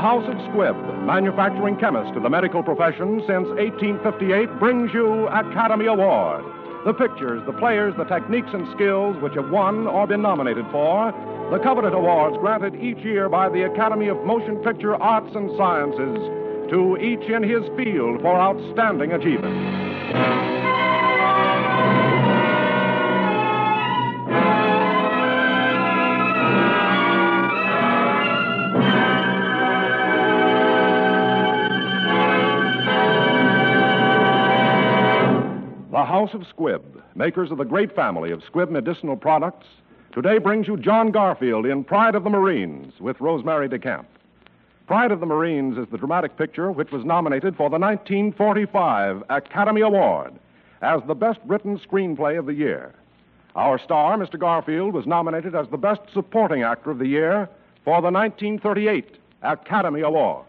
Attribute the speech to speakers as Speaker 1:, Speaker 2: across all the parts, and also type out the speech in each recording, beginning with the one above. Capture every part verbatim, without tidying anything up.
Speaker 1: House of Squibb, manufacturing chemist to the medical profession since eighteen fifty-eight, brings you Academy Award. The pictures, the players, the techniques and skills which have won or been nominated for the coveted awards granted each year by the Academy of Motion Picture Arts and Sciences to each in his field for outstanding achievement. The House of Squibb, makers of the great family of Squibb medicinal products, today brings you John Garfield in Pride of the Marines with Rosemary DeCamp. Pride of the Marines is the dramatic picture which was nominated for the nineteen forty-five Academy Award as the best written screenplay of the year. Our star, Mister Garfield, was nominated as the best supporting actor of the year for the nineteen thirty-eight Academy Award.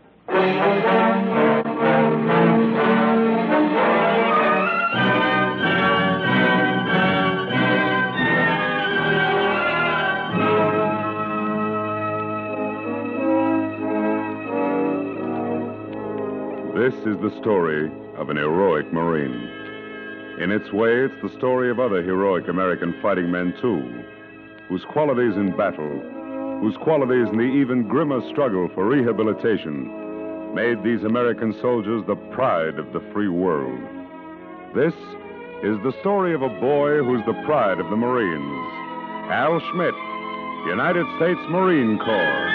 Speaker 2: This is the story of an heroic Marine. In its way, it's the story of other heroic American fighting men, too, whose qualities in battle, whose qualities in the even grimmer struggle for rehabilitation made these American soldiers the pride of the free world. This is the story of a boy who's the pride of the Marines, Al Schmidt, United States Marine Corps.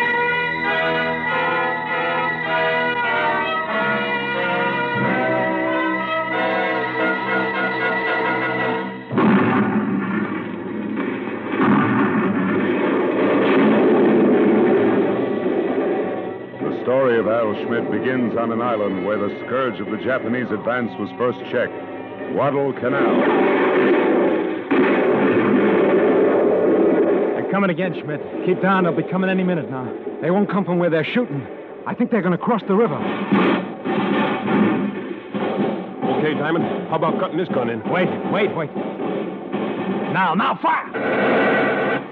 Speaker 2: The story of Al Schmidt begins on an island where the scourge of the Japanese advance was first checked, Guadalcanal.
Speaker 3: They're coming again, Schmidt. Keep down. They'll be coming any minute now. They won't come from where they're shooting. I think they're going to cross the river.
Speaker 4: Okay, Diamond. How about cutting this gun in?
Speaker 3: Wait, wait, wait. Now, now, fire!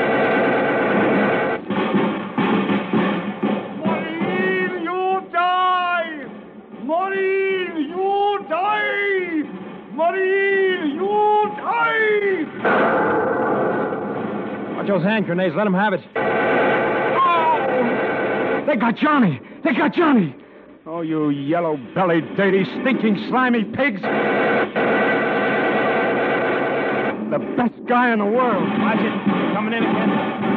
Speaker 3: Watch those hand grenades. Let them have it. Oh! They got Johnny. They got Johnny. Oh, you yellow-bellied, dirty, stinking, slimy pigs. The best guy in the world.
Speaker 4: Watch it. Coming in again.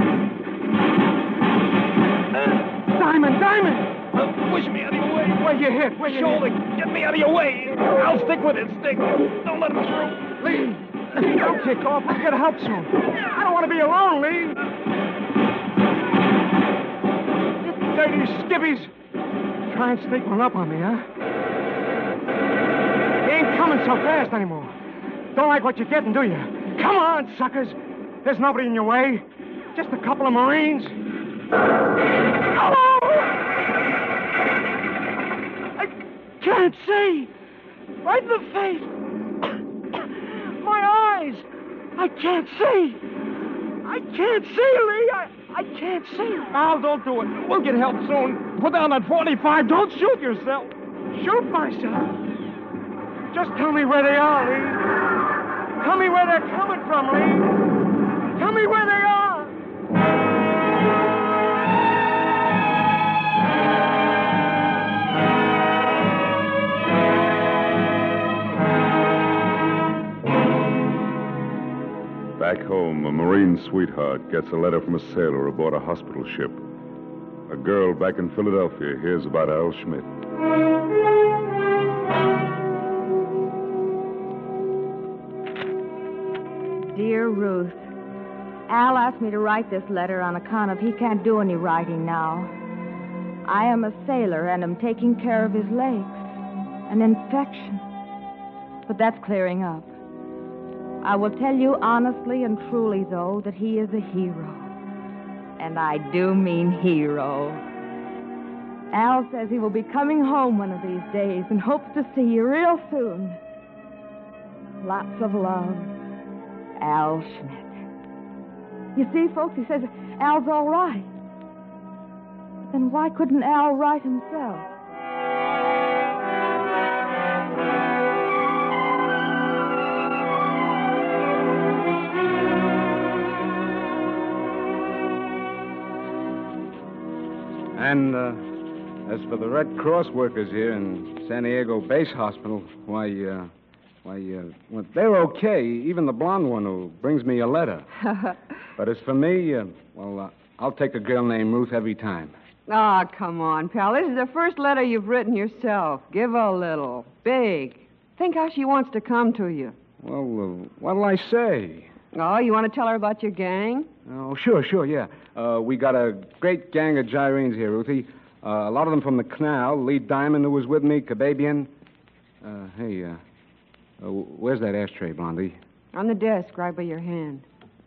Speaker 3: Uh, Diamond, Diamond!
Speaker 4: Uh, push me out of your way.
Speaker 3: Where you hit? Where you
Speaker 4: Shoulder.
Speaker 3: hit?
Speaker 4: Get me out of your way. I'll stick with it, stick. Don't let him through.
Speaker 3: Lee, Lee, don't kick off. We'll get help soon. I don't want to be alone, Lee. You dirty skivvies. Try and sneak one up on me, huh? You ain't coming so fast anymore. Don't like what you're getting, do you? Come on, suckers. There's nobody in your way. Just a couple of Marines. Hello! I can't see. Right in the face. My eyes. I can't see. I can't see, Lee. I, I can't see.
Speaker 4: Al, don't do it. We'll get help soon. Put down that forty-five. Don't shoot yourself.
Speaker 3: Shoot myself? Just tell me where they are, Lee. Tell me where they're coming from, Lee. Tell me where they are.
Speaker 2: Back home, a Marine sweetheart gets a letter from a sailor aboard a hospital ship. A girl back in Philadelphia hears about Al Schmidt.
Speaker 5: Dear Ruth, Al asked me to write this letter on account of he can't do any writing now. I am a sailor and am taking care of his legs. An infection. But that's clearing up. I will tell you honestly and truly, though, that he is a hero. And I do mean hero. Al says he will be coming home one of these days and hopes to see you real soon. Lots of love, Al Schmidt. You see, folks, he says Al's all right. Then why couldn't Al write himself?
Speaker 6: And uh, as for the Red Cross workers here in San Diego Base Hospital, why, uh, why, uh, well, they're okay. Even the blonde one who brings me a letter. But as for me, uh, well, uh, I'll take a girl named Ruth every time.
Speaker 7: Ah, oh, come on, pal. This is the first letter you've written yourself. Give her a little. Big. Think how she wants to come to you.
Speaker 6: Well, uh, what'll I say?
Speaker 7: Oh, you want to tell her about your gang?
Speaker 6: Oh, sure, sure, yeah. Uh, we got a great gang of gyrenes here, Ruthie. Uh, a lot of them from the canal. Lee Diamond, who was with me, Kababian. Uh, hey, uh, uh, where's that ashtray, Blondie?
Speaker 7: On the desk, right by your hand.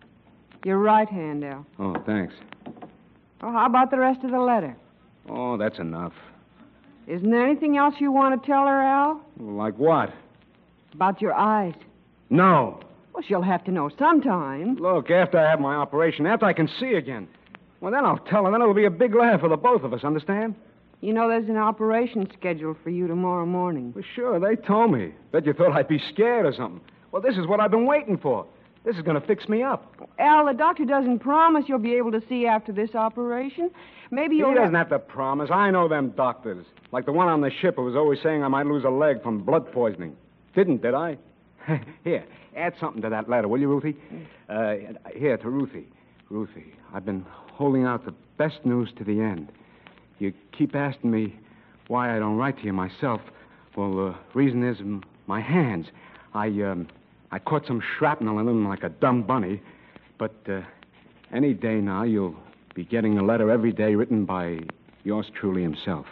Speaker 7: Your right hand, Al.
Speaker 6: Oh, thanks.
Speaker 7: Well, how about the rest of the letter?
Speaker 6: Oh, that's enough.
Speaker 7: Isn't there anything else you want to tell her, Al?
Speaker 6: Like what?
Speaker 7: About your eyes.
Speaker 6: No.
Speaker 7: Well, she'll have to know sometime.
Speaker 6: Look, after I have my operation, after I can see again, well, then I'll tell her. Then it'll be a big laugh for the both of us, understand?
Speaker 7: You know there's an operation scheduled for you tomorrow morning.
Speaker 6: Well, sure, they told me. Bet you thought I'd be scared or something. Well, this is what I've been waiting for. This is going to fix me up.
Speaker 7: Al, the doctor doesn't promise you'll be able to see after this operation. Maybe you'll...
Speaker 6: He doesn't have to promise. I know them doctors. Like the one on the ship who was always saying I might lose a leg from blood poisoning. Didn't, did I? Here, add something to that letter, will you, Ruthie? Uh, here, to Ruthie. Ruthie, I've been holding out the best news to the end. You keep asking me why I don't write to you myself. Well, the reason is m- my hands. I, um, I caught some shrapnel in them like a dumb bunny. But uh, any day now, you'll be getting a letter every day written by yours truly himself.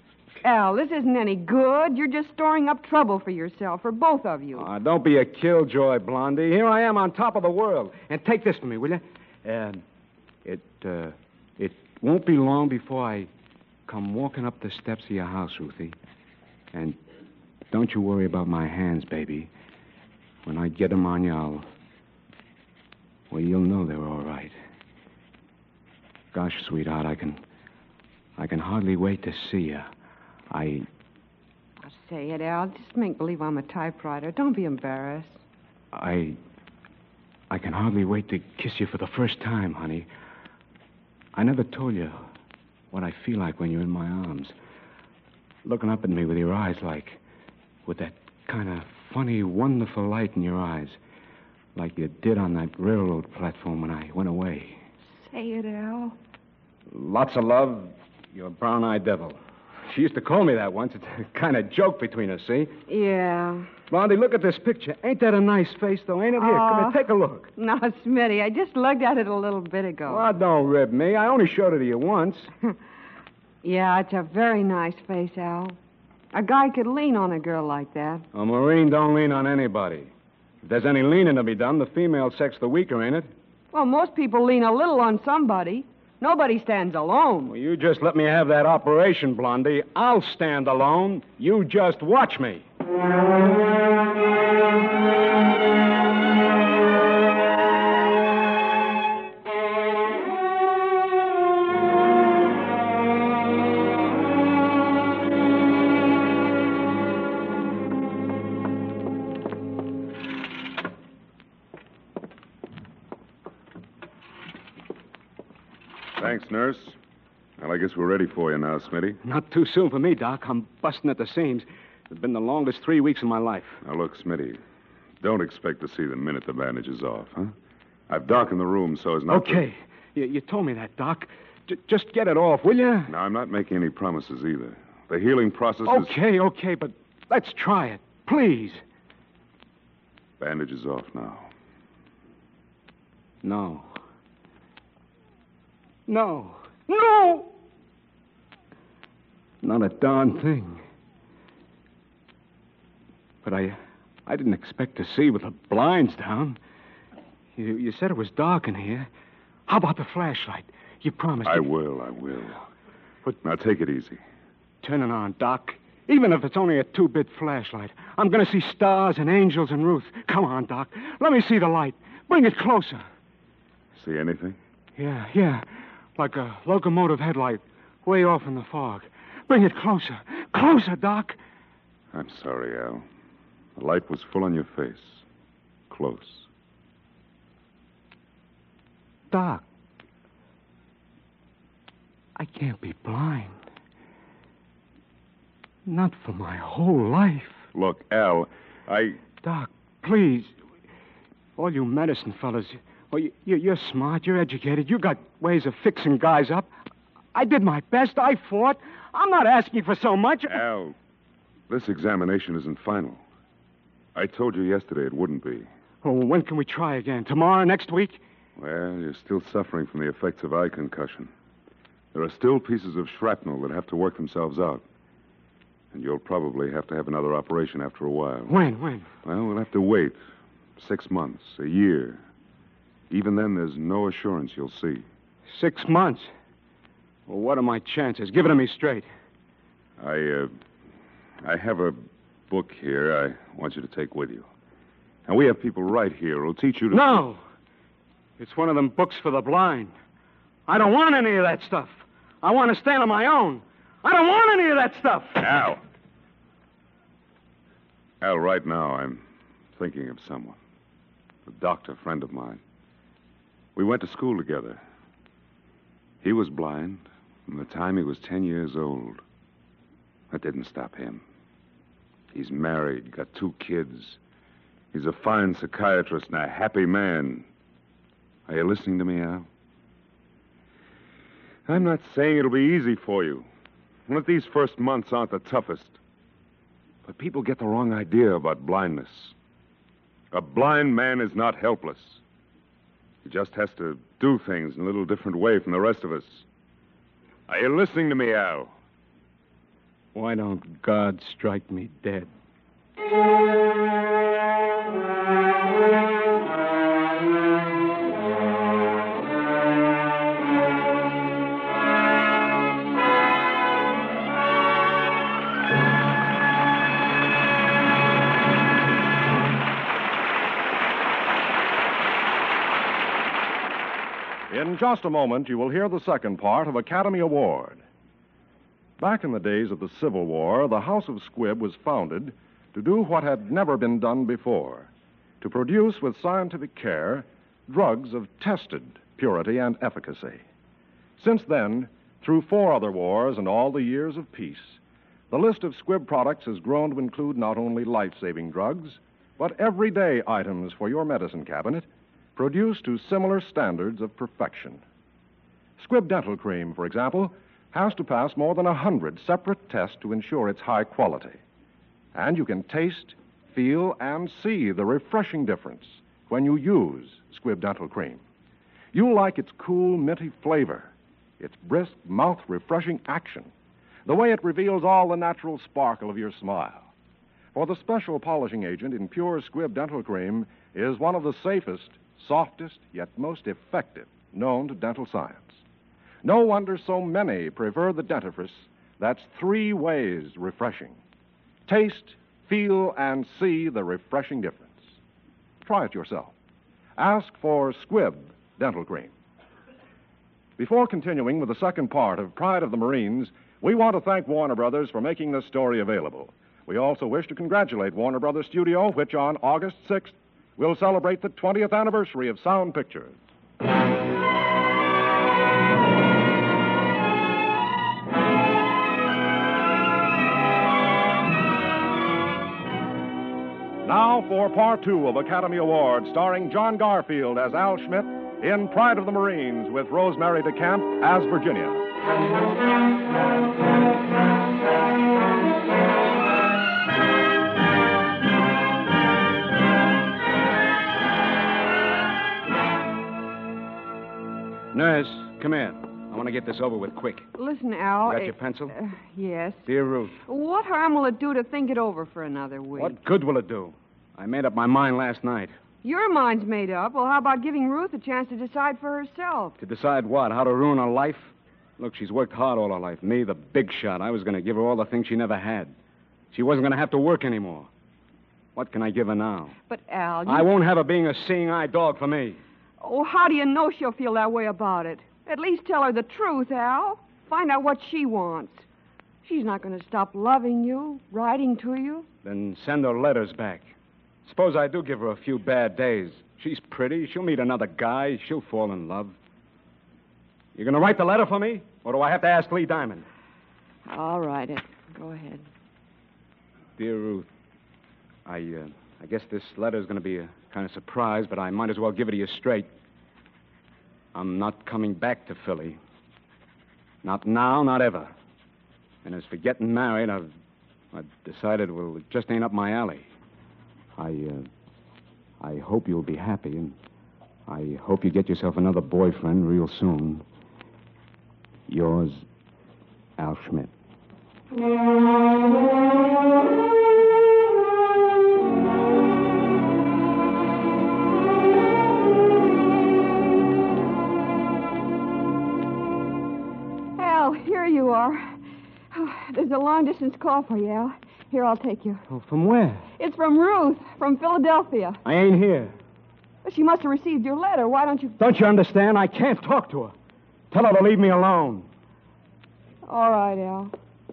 Speaker 7: Al, this isn't any good. You're just storing up trouble for yourself, for both of you.
Speaker 6: Uh, don't be a killjoy, Blondie. Here I am on top of the world. And take this from me, will you? Uh, it, uh, it won't be long before I come walking up the steps of your house, Ruthie. And don't you worry about my hands, baby. When I get them on you, I'll... Well, you'll know they're all right. Gosh, sweetheart, I can... I can hardly wait to see you. I...
Speaker 7: I'll say it, Al. Just make believe I'm a typewriter. Don't be embarrassed.
Speaker 6: I... I can hardly wait to kiss you for the first time, honey. I never told you what I feel like when you're in my arms. Looking up at me with your eyes like... with that kind of funny, wonderful light in your eyes. Like you did on that railroad platform when I went away.
Speaker 7: Say it, Al.
Speaker 6: Lots of love, your brown-eyed devil. She used to call me that once. It's a kind of joke between us, see?
Speaker 7: Yeah.
Speaker 6: Blondie, look at this picture. Ain't that a nice face, though, ain't it? Here,
Speaker 7: Aw.
Speaker 6: come here, take a look.
Speaker 7: No, Smitty, I just looked at it a little bit ago.
Speaker 6: Well, don't rib me. I only showed it to you once.
Speaker 7: Yeah, it's a very nice face, Al. A guy could lean on a girl like that.
Speaker 6: A Marine don't lean on anybody. If there's any leaning to be done, the female sex the weaker, ain't it?
Speaker 7: Well, most people lean a little on somebody. Nobody stands alone.
Speaker 6: Well, you just let me have that operation, Blondie. I'll stand alone. You just watch me.
Speaker 2: Thanks, nurse. Well, I guess we're ready for you now, Smitty.
Speaker 6: Not too soon for me, Doc. I'm busting at the seams. It's been the longest three weeks of my life.
Speaker 2: Now, look, Smitty, don't expect to see the minute the bandage is off, huh? I've darkened the room so as not
Speaker 6: okay. to... You, you told me that, Doc. J- just get it off, will you?
Speaker 2: Now, I'm not making any promises either. The healing process is...
Speaker 6: Okay, okay, but let's try it. Please.
Speaker 2: Bandage is off now.
Speaker 6: No. No. No! Not a darn thing. But I I didn't expect to see with the blinds down. You, you said it was dark in here. How about the flashlight? You promised...
Speaker 2: I
Speaker 6: to...
Speaker 2: will, I will.
Speaker 6: But...
Speaker 2: Now, take it easy.
Speaker 6: Turn it on, Doc. Even if it's only a two-bit flashlight. I'm going to see stars and angels and Ruth. Come on, Doc. Let me see the light. Bring it closer.
Speaker 2: See anything?
Speaker 6: Yeah, yeah. Like a locomotive headlight. way off in the fog. Bring it closer. Closer, Doc.
Speaker 2: I'm sorry, Al. The light was full on your face. Close.
Speaker 6: Doc, I can't be blind. Not for my whole life.
Speaker 2: Look, Al, I...
Speaker 6: Doc, please. All you medicine fellas, well, you, you, you're smart, you're educated, you got ways of fixing guys up. I did my best, I fought. I'm not asking for so much.
Speaker 2: Al, this examination isn't final. I told you yesterday it wouldn't be.
Speaker 6: Oh, when can we try again? Tomorrow, next week?
Speaker 2: Well, you're still suffering from the effects of eye concussion. There are still pieces of shrapnel that have to work themselves out. And you'll probably have to have another operation after a while.
Speaker 6: When, when?
Speaker 2: Well, we'll have to wait. Six months, a year. Even then, there's no assurance you'll see.
Speaker 6: Six months? Well, what are my chances? Give it to me straight.
Speaker 2: I, uh, I have a book here I want you to take with you. And we have people right here who'll teach you to...
Speaker 6: No! It's one of them books for the blind. I don't want any of that stuff. I want to stand on my own. I don't want any of that stuff.
Speaker 2: Al. Al, right now I'm thinking of someone. A doctor friend of mine. We went to school together. He was blind from the time he was ten years old. That didn't stop him. He's married, got two kids. He's a fine psychiatrist and a happy man. Are you listening to me, Al? I'm not saying it'll be easy for you. And that these first months aren't the toughest. But people get the wrong idea about blindness. A blind man is not helpless. He just has to do things in a little different way from the rest of us. Are you listening to me, Al?
Speaker 6: Why don't God strike me dead?
Speaker 1: In just a moment, you will hear the second part of Academy Award. Back in the days of the Civil War, the House of Squibb was founded to do what had never been done before, to produce with scientific care drugs of tested purity and efficacy. Since then, through four other wars and all the years of peace, the list of Squibb products has grown to include not only life-saving drugs, but everyday items for your medicine cabinet, produced to similar standards of perfection. Squibb Dental Cream, for example, has to pass more than a hundred separate tests to ensure its high quality. And you can taste, feel, and see the refreshing difference when you use Squibb Dental Cream. You'll like its cool, minty flavor, its brisk, mouth-refreshing action, the way it reveals all the natural sparkle of your smile. For the special polishing agent in pure Squibb Dental Cream is one of the safest, softest, yet most effective known to dental science. No wonder so many prefer the dentifrice that's three ways refreshing. Taste, feel, and see the refreshing difference. Try it yourself. Ask for Squibb Dental Cream. Before continuing with the second part of Pride of the Marines, we want to thank Warner Brothers for making this story available. We also wish to congratulate Warner Brothers Studio, which on August sixth will celebrate the twentieth anniversary of Sound Pictures. Now for part two of Academy Award, starring John Garfield as Al Schmidt in Pride of the Marines with Rosemary DeCamp as Virginia.
Speaker 6: Nurse, come here. I want to get this over with quick.
Speaker 7: Listen, Al.
Speaker 6: You got
Speaker 7: it-
Speaker 6: your pencil?
Speaker 7: Uh, yes.
Speaker 6: Dear Ruth,
Speaker 7: What harm will it do to think it over for another week?
Speaker 6: what good will it do? I made up my mind last night.
Speaker 7: Your mind's made up. Well, how about giving Ruth a chance to decide for herself?
Speaker 6: To decide what? How to ruin her life? Look, she's worked hard all her life. Me, the big shot. I was going to give her all the things she never had. She wasn't going to have to work anymore. What can I give her now?
Speaker 7: But, Al, you...
Speaker 6: I won't have her being a seeing-eye dog for me.
Speaker 7: Oh, how do you know she'll feel that way about it? At least tell her the truth, Al. Find out what she wants. She's not going to stop loving you, writing to you.
Speaker 6: Then send her letters back. Suppose I do give her a few bad days. She's pretty. She'll meet another guy. She'll fall in love. You going to write the letter for me? Or do I have to ask Lee Diamond?
Speaker 7: I'll write it. Go ahead.
Speaker 6: Dear Ruth, I, uh, I guess this letter's going to be a kind of surprise, but I might as well give it to you straight. I'm not coming back to Philly. Not now, not ever. And as for getting married, I've, I've decided, well, it just ain't up my alley. I, uh, I hope you'll be happy, and I hope you get yourself another boyfriend real soon. Yours, Al Schmidt.
Speaker 7: Al, here you are. Oh, there's a long-distance call for you, Al. Here, I'll take you.
Speaker 6: Oh, from where?
Speaker 7: It's from Ruth, from Philadelphia.
Speaker 6: I ain't here.
Speaker 7: She must have received your letter. Why don't you...
Speaker 6: Don't you understand? I can't talk to her. Tell her to leave me alone.
Speaker 7: All right, Al.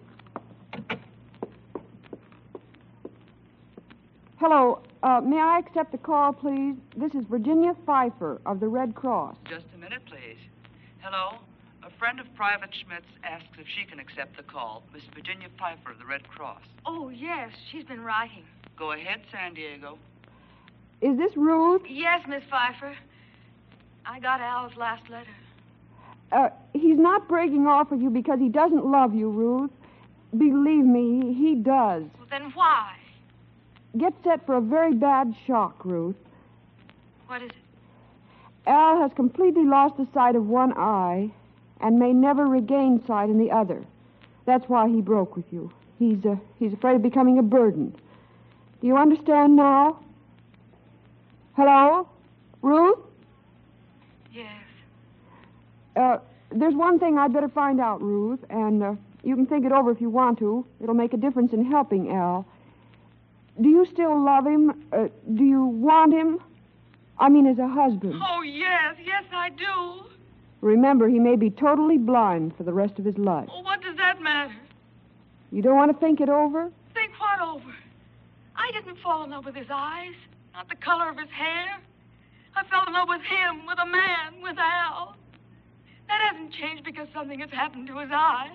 Speaker 7: Hello. Uh, may I accept the call, please? This is Virginia Pfeiffer of the Red Cross.
Speaker 8: Just a minute, please. Hello. A friend of Private Schmidt's asks if she can accept the call. Miss Virginia Pfeiffer of the Red Cross.
Speaker 5: Oh, yes. She's been writing.
Speaker 8: Go ahead, San Diego.
Speaker 7: Is this Ruth?
Speaker 5: Yes, Miss Pfeiffer. I got Al's last letter.
Speaker 7: Uh, he's not breaking off with you because he doesn't love you, Ruth. Believe me, he does.
Speaker 5: Well, then why?
Speaker 7: Get set for a very bad shock, Ruth.
Speaker 5: What is it?
Speaker 7: Al has completely lost the sight of one eye and may never regain sight in the other. That's why he broke with you. He's, uh, he's afraid of becoming a burden. Do you understand now? Hello? Ruth?
Speaker 5: Yes.
Speaker 7: Uh, there's one thing I'd better find out, Ruth, and uh, you can think it over if you want to. It'll make a difference in helping Al. Do you still love him? Uh, do you want him? I mean, as a husband.
Speaker 5: Oh, yes. Yes, I do.
Speaker 7: Remember, he may be totally blind for the rest of his life.
Speaker 5: Well, what does that matter?
Speaker 7: You don't want to think it over?
Speaker 5: Think what over? I didn't fall in love with his eyes, not the color of his hair. I fell in love with him, with a man, with Al. That hasn't changed because something has happened to his eyes.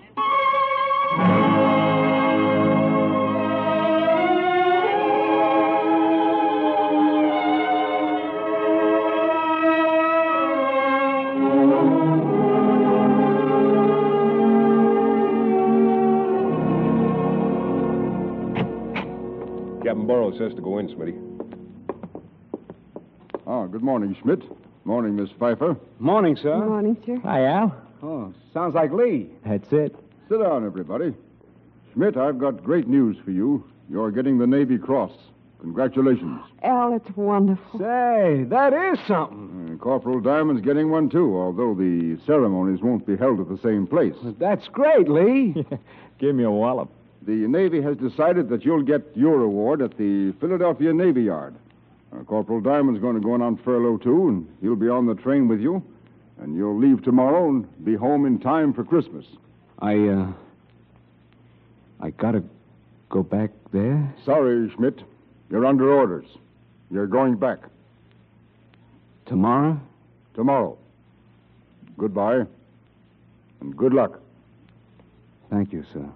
Speaker 9: Captain Burrows says to go in, Smitty.
Speaker 10: Oh, good morning, Schmidt. Morning, Miss Pfeiffer.
Speaker 6: Morning, sir.
Speaker 7: Good morning, sir.
Speaker 4: Hi, Al.
Speaker 6: Oh, sounds like Lee.
Speaker 4: That's it.
Speaker 10: Sit down, everybody. Schmidt, I've got great news for you. You're getting the Navy Cross. Congratulations.
Speaker 7: Al, it's wonderful.
Speaker 6: Say, that is something.
Speaker 10: Uh, Corporal Diamond's getting one, too, although the ceremonies won't be held at the same place.
Speaker 6: That's great, Lee.
Speaker 4: Give me a wallop.
Speaker 10: The Navy has decided that you'll get your award at the Philadelphia Navy Yard. Uh, Corporal Diamond's going to go on furlough, too, and he'll be on the train with you. And you'll leave tomorrow and be home in time for Christmas.
Speaker 6: I, uh... I gotta go back there?
Speaker 10: Sorry, Schmidt. You're under orders. You're going back.
Speaker 6: Tomorrow?
Speaker 10: Tomorrow. Goodbye. And good luck.
Speaker 6: Thank you, sir.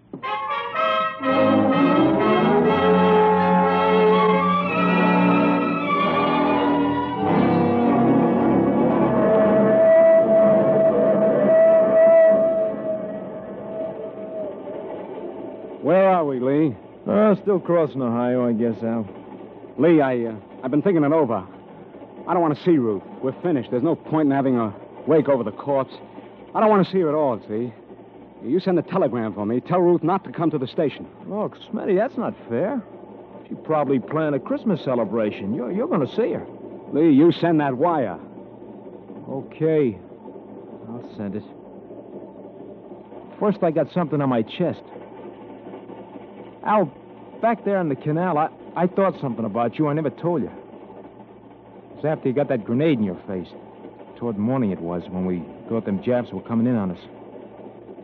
Speaker 6: Where are we, Lee?
Speaker 4: Uh, still crossing Ohio, I guess, Al.
Speaker 6: Lee, I, uh, I've been thinking it over. I don't want to see Ruth. We're finished. There's no point in having a wake over the corpse. I don't want to see her at all, see? You send a telegram for me. Tell Ruth not to come to the station.
Speaker 4: Look, Smitty, that's not fair. She probably planned a Christmas celebration. You're, you're going to see her.
Speaker 6: Lee, you send that wire.
Speaker 4: Okay. I'll send it. First, I got something on my chest. Al, back there in the canal, I, I thought something about you. I never told you. It was after you got that grenade in your face. Toward morning it was, when we thought them Japs were coming in on us.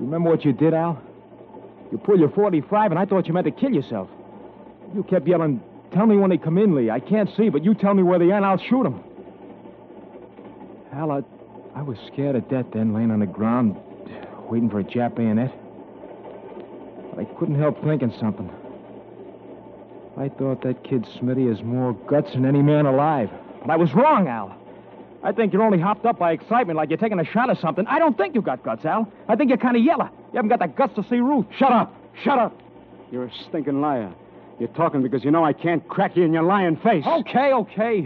Speaker 4: Remember what you did, Al? You pulled your forty-five, and I thought you meant to kill yourself. You kept yelling, "Tell me when they come in, Lee. I can't see, but you tell me where they are, and I'll shoot them." Al, I, I was scared to death then, laying on the ground, waiting for a Jap bayonet. But I couldn't help thinking something. I thought that kid Smitty has more guts than any man alive. But I was wrong, Al. I think you're only hopped up by excitement like you're taking a shot at something. I don't think you got guts, Al. I think you're kind of yellow. You haven't got the guts to see Ruth.
Speaker 6: Shut up! Shut up! You're a stinking liar. You're talking because you know I can't crack you in your lying face.
Speaker 4: Okay, okay.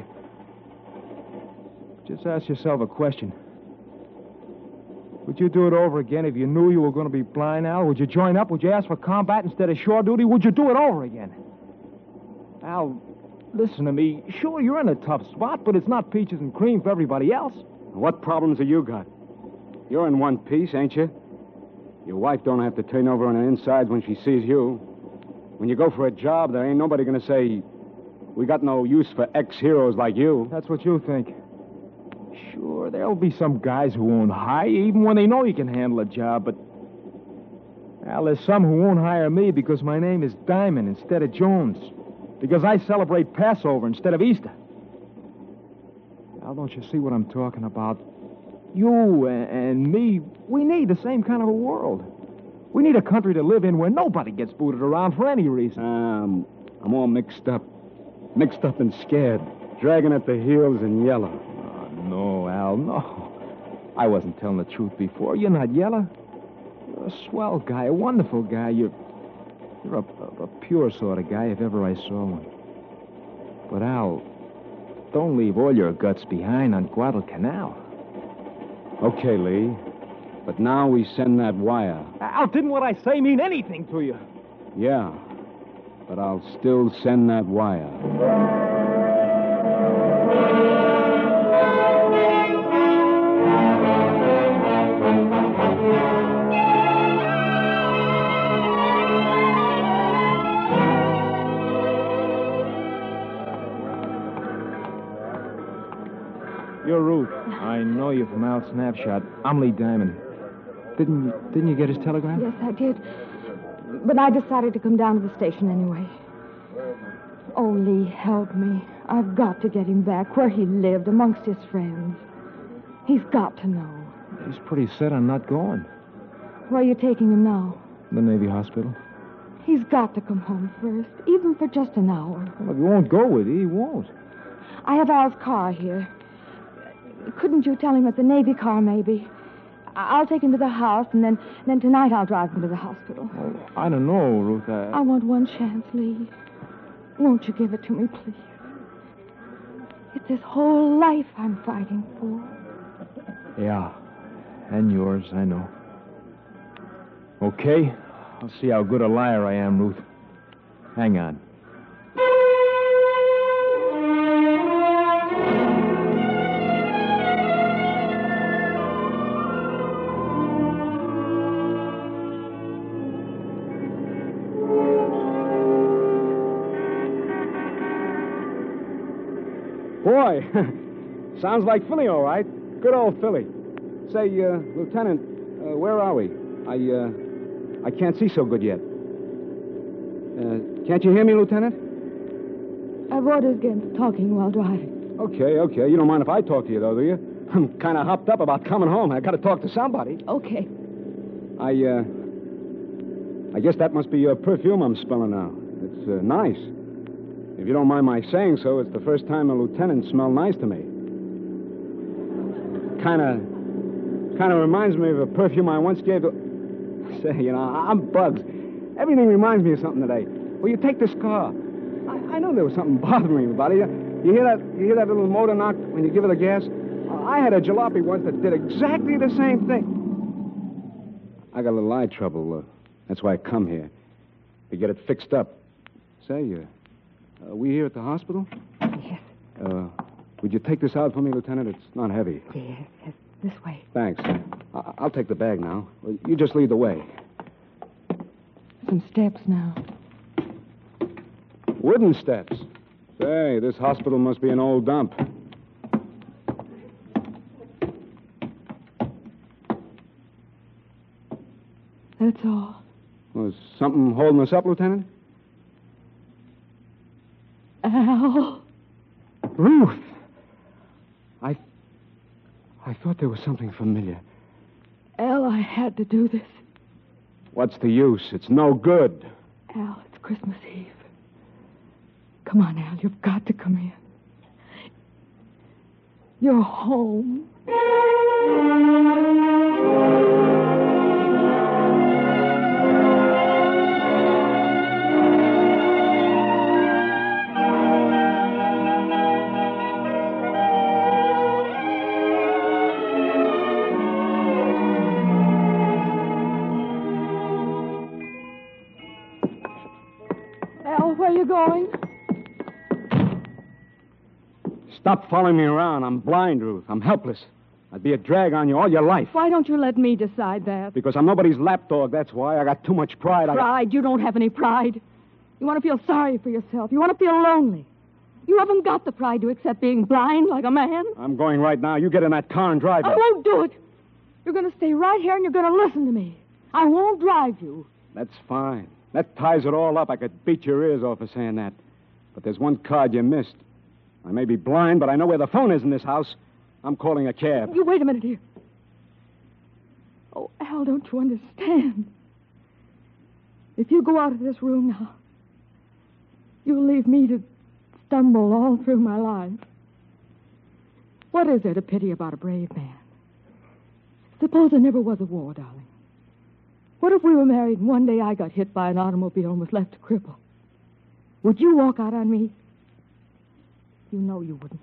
Speaker 4: Just ask yourself a question. Would you do it over again if you knew you were going to be blind, Al? Would you join up? Would you ask for combat instead of shore duty? Would you do it over again? Al, listen to me. Sure, you're in a tough spot, but it's not peaches and cream for everybody else.
Speaker 6: What problems have you got? You're in one piece, ain't you? Your wife don't have to turn over on her insides when she sees you. When you go for a job, there ain't nobody going to say, "We got no use for ex-heroes like you."
Speaker 4: That's what you think. Sure, there'll be some guys who won't hire you, even when they know you can handle a job, but... Al, there's some who won't hire me because my name is Diamond instead of Jones. Because I celebrate Passover instead of Easter. Al, don't you see what I'm talking about? You and, and me, we need the same kind of a world. We need a country to live in where nobody gets booted around for any reason.
Speaker 6: Um, I'm all mixed up. Mixed up and scared. Dragging at the heels and yellow.
Speaker 4: Oh, no, Al, no. I wasn't telling the truth before. You're not yellow. You're a swell guy, a wonderful guy. You're... You're a, a, a pure sort of guy if ever I saw one. But, Al, don't leave all your guts behind on Guadalcanal.
Speaker 6: Okay, Lee. But now we send that wire.
Speaker 4: Al, didn't what I say mean anything to you?
Speaker 6: Yeah. But I'll still send that wire.
Speaker 4: You're Ruth. I know you from Al Snapshot. I'm Lee Diamond. Didn't you, didn't you get his telegram?
Speaker 5: Yes, I did. But I decided to come down to the station anyway. Oh, Lee, help me. I've got to get him back where he lived, amongst his friends. He's got to know.
Speaker 4: He's pretty set on not going.
Speaker 5: Where are you taking him now?
Speaker 4: The Navy hospital.
Speaker 5: He's got to come home first, even for just an hour.
Speaker 4: Well, if you won't go with you, he won't.
Speaker 5: I have Al's car here. Couldn't you tell him at the Navy car, maybe? I- I'll take him to the house, and then, then tonight I'll drive him to the hospital.
Speaker 4: Oh, I don't know, Ruth. I...
Speaker 5: I want one chance, Lee. Won't you give it to me, please? It's his whole life I'm fighting for.
Speaker 4: Yeah, and yours, I know. Okay, I'll see how good a liar I am, Ruth. Hang on.
Speaker 6: Boy, sounds like Philly, all right. Good old Philly. Say, uh, Lieutenant, uh, where are we? I, uh, I can't see so good yet. Uh, can't you hear me, Lieutenant?
Speaker 5: I've orders against talking while driving.
Speaker 6: Okay, okay. You don't mind if I talk to you, though, do you? I'm kind of hopped up about coming home. I got to talk to somebody.
Speaker 5: Okay.
Speaker 6: I, uh, I guess that must be your perfume I'm smelling now. It's uh, nice. If you don't mind my saying so, it's the first time a lieutenant smelled nice to me. Kind of, kind of reminds me of a perfume I once gave to... Say, you know, I'm buzzed. Everything reminds me of something today. Well, you take this car. I, I know there was something bothering me about it. You, you hear that? You hear that little motor knock when you give it a gas? I had a jalopy once that did exactly the same thing. I got a little eye trouble. Uh, that's why I come here to get it fixed up. Say, uh, are we here at the hospital?
Speaker 5: Yes.
Speaker 6: Uh, would you take this out for me, Lieutenant? It's not heavy.
Speaker 5: Yes, yes. This way.
Speaker 6: Thanks. I- I'll take the bag now. Well, you just lead the way.
Speaker 5: Some steps now.
Speaker 6: Wooden steps. Say, this hospital must be an old dump.
Speaker 7: That's all.
Speaker 6: Was something holding us up, Lieutenant?
Speaker 7: Al.
Speaker 6: Ruth! I... I thought there was something familiar.
Speaker 7: Al, I had to do this.
Speaker 6: What's the use? It's no good.
Speaker 7: Al, it's Christmas Eve. Come on, Al, you've got to come in. You're home. Al, where are you going?
Speaker 6: Stop following me around. I'm blind, Ruth. I'm helpless. I'd be a drag on you all your life.
Speaker 7: Why don't you let me decide that?
Speaker 6: Because I'm nobody's lapdog, that's why. I got too much pride.
Speaker 7: Pride?
Speaker 6: I got...
Speaker 7: You don't have any pride. You want to feel sorry for yourself. You want to feel lonely. You haven't got the pride to accept being blind like a man.
Speaker 6: I'm going right now. You get in that car and drive
Speaker 7: I
Speaker 6: it.
Speaker 7: won't do it. You're going to stay right here and you're going to listen to me. I won't drive you.
Speaker 6: That's fine. That ties it all up. I could beat your ears off for saying that. But there's one card you missed. I may be blind, but I know where the phone is in this house. I'm calling a cab.
Speaker 7: You wait a minute here. Oh, Al, don't you understand? If you go out of this room now, you'll leave me to stumble all through my life. What is there to pity about a brave man? Suppose there never was a war, darling. What if we were married and one day I got hit by an automobile and was left a cripple? Would you walk out on me? You know you wouldn't.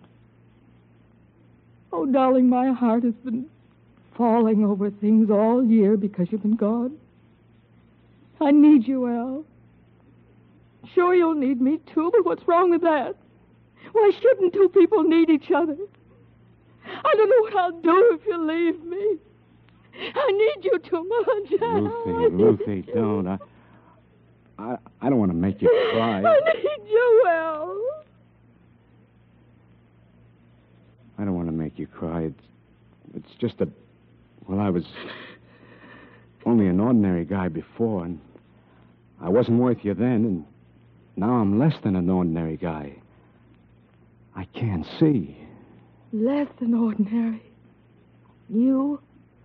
Speaker 7: Oh, darling, my heart has been falling over things all year because you've been gone. I need you, Al. Sure, you'll need me, too, but what's wrong with that? Why shouldn't two people need each other? I don't know what I'll do if you leave me. I need you too much, Al.
Speaker 6: Ruthie, Ruthie, don't. I, I, I don't want to make you cry.
Speaker 7: I need you, Al.
Speaker 6: I don't want to make you cry. It's, it's just that, well, I was only an ordinary guy before, and I wasn't worth you then, and now I'm less than an ordinary guy. I can't see.
Speaker 7: Less than ordinary? You?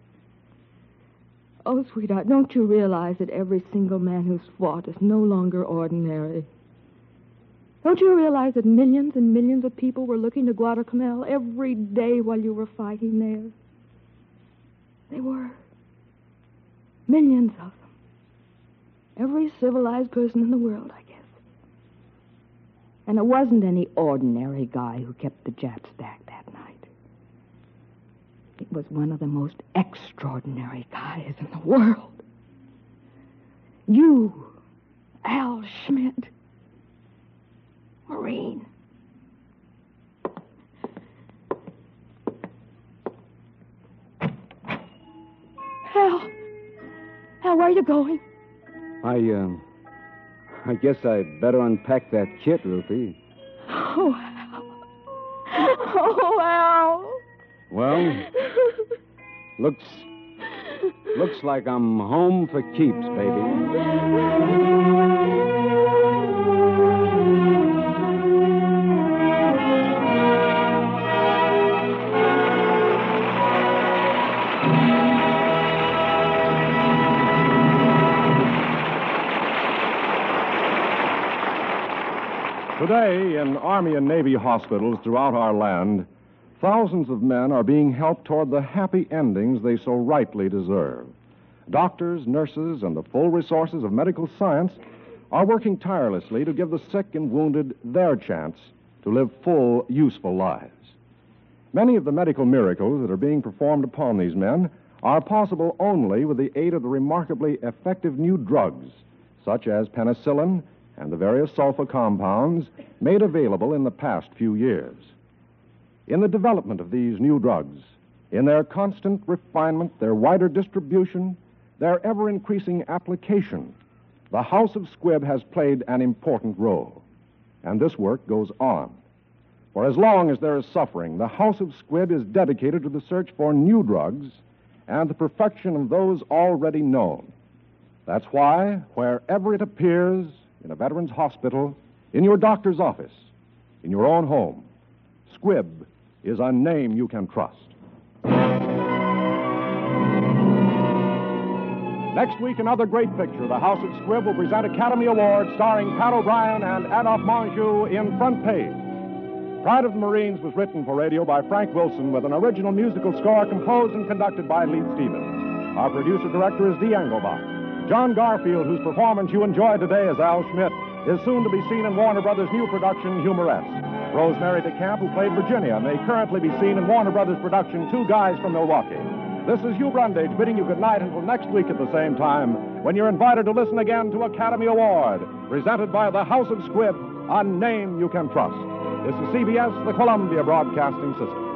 Speaker 7: Oh, sweetheart, don't you realize that every single man who's fought is no longer ordinary? Don't you realize that millions and millions of people were looking to Guadalcanal every day while you were fighting there? They were. Millions of them. Every civilized person in the world, I guess. And it wasn't any ordinary guy who kept the Japs back that night. It was one of the most extraordinary guys in the world. You, Al Schmidt. Marine. Al. Al, where are you going?
Speaker 6: I, um, I guess I'd better unpack that kit, Ruthie.
Speaker 7: Oh, Al. Oh, Al.
Speaker 6: Well, looks, looks like I'm home for keeps, baby.
Speaker 1: Today, in Army and Navy hospitals throughout our land, thousands of men are being helped toward the happy endings they so rightly deserve. Doctors, nurses, and the full resources of medical science are working tirelessly to give the sick and wounded their chance to live full, useful lives. Many of the medical miracles that are being performed upon these men are possible only with the aid of the remarkably effective new drugs, such as penicillin and the various sulfa compounds made available in the past few years. In the development of these new drugs, in their constant refinement, their wider distribution, their ever-increasing application, the House of Squibb has played an important role. And this work goes on. For as long as there is suffering, the House of Squibb is dedicated to the search for new drugs and the perfection of those already known. That's why, wherever it appears, in a veteran's hospital, in your doctor's office, in your own home, Squibb is a name you can trust. Next week, another great picture. The House of Squibb will present Academy Award starring Pat O'Brien and Adolphe Menjou in Front Page. Pride of the Marines was written for radio by Frank Wilson with an original musical score composed and conducted by Lee Stevens. Our producer-director is Dee Engelbach. John Garfield, whose performance you enjoyed today as Al Schmidt, is soon to be seen in Warner Brothers' new production, Humoresque. Rosemary DeCamp, who played Virginia, may currently be seen in Warner Brothers' production, Two Guys from Milwaukee. This is Hugh Brundage bidding you good night until next week at the same time, when you're invited to listen again to Academy Award, presented by the House of Squibb, a name you can trust. This is C B S, the Columbia Broadcasting System.